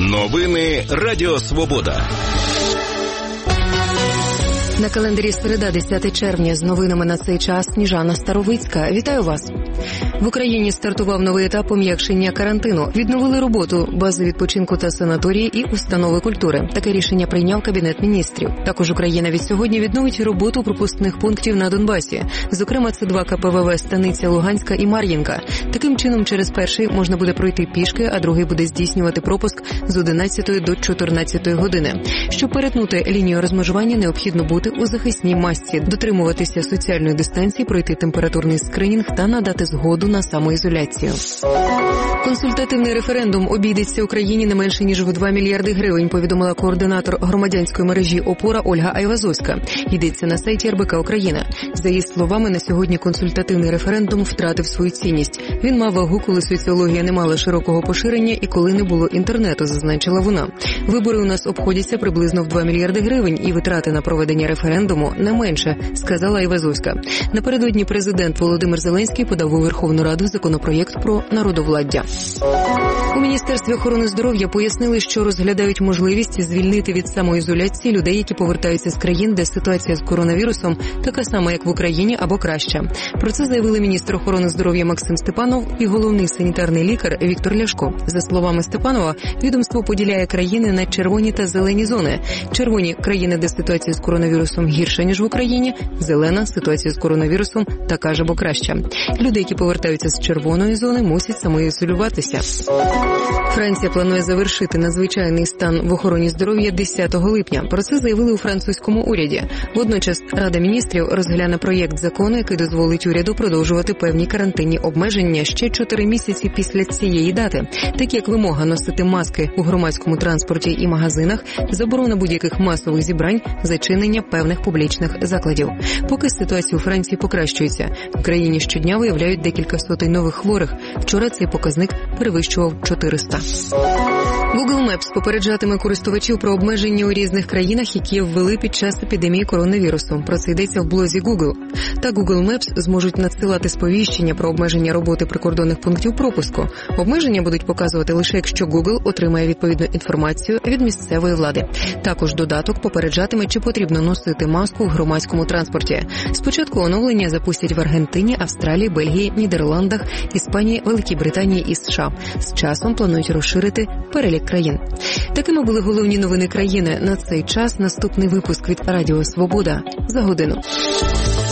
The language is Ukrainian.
Новини Радіо Свобода. На календарі середа, 10 червня. З новинами на цей час Сніжана Старовицька. Вітаю вас. В Україні стартував новий етап пом'якшення карантину. Відновили роботу бази відпочинку та санаторії і установи культури. Таке рішення прийняв Кабінет міністрів. Також Україна від сьогодні відновить роботу пропускних пунктів на Донбасі. Зокрема, це 2 КПВВ Станиця Луганська і Мар'їнка. Таким чином, через перший можна буде пройти пішки, а другий буде здійснювати пропуск з 11 до 14 години. Щоб перетнути лінію розмежування, необхідно бути у захисній масці, дотримуватися соціальної дистанції, пройти температурний скринінг та надати згоду на самоізоляцію. Консультативний референдум обійдеться Україні не менше, ніж в 2 мільярди гривень, повідомила координатор громадянської мережі «Опора» Ольга Айвазовська. Йдеться на сайті РБК Україна. За її словами, на сьогодні консультативний референдум втратив свою цінність. Він мав вагу, коли соціологія не мала широкого поширення і коли не було інтернету, зазначила вона. Вибори у нас обходяться приблизно в 2 мільярди гривень і витрати на проведення референдуму не менше, сказала Айвазовська. Напередодні президент Володимир Зеленський подав у Верховну Раду законопроєкт про народовладдя. У Міністерстві охорони здоров'я пояснили, що розглядають можливість звільнити від самоізоляції людей, які повертаються з країн, де ситуація з коронавірусом така сама, як в Україні, або краща. Про це заявили міністр охорони здоров'я Максим Степанов і головний санітарний лікар Віктор Ляшко. За словами Степанова, відомство поділяє країни на червоні та зелені зони. Червоні – країни, де ситуація з коронавірусом гірша, ніж в Україні. Зелена – ситуація з коронавірусом така ж або краща. Люди, які повертаються з червоної зони, мусять самоізолюватися. Франція планує завершити надзвичайний стан в охороні здоров'я 10 липня. Про це заявили у французькому уряді. Водночас Рада міністрів розгляне проєкт закону, який дозволить уряду продовжувати певні карантинні обмеження ще 4 місяці після цієї дати, такі як вимога носити маски у громадському транспорті і магазинах, заборона будь-яких масових зібрань, зачинення певних публічних закладів. Поки ситуація у Франції покращується. В країні щодня виявляють декілька сотень нових хворих. Вчора цей показник перевищував 400. Google Maps попереджатиме користувачів про обмеження у різних країнах, які ввели під час епідемії коронавірусу. Про це йдеться в блозі Google. Та Google Maps зможуть надсилати сповіщення про обмеження роботи прикордонних пунктів пропуску. Обмеження будуть показувати лише, якщо Google отримає відповідну інформацію від місцевої влади. Також додаток попереджатиме, чи потрібно носити маску в громадському транспорті. Спочатку оновлення запустять в Аргентині, Австралії, Бельгії, Нідерландах, Іспанії, Великій Британії і США. З часом планують розширити перелік країн. Такими були головні новини країни. На цей час наступний випуск від Радіо Свобода за годину.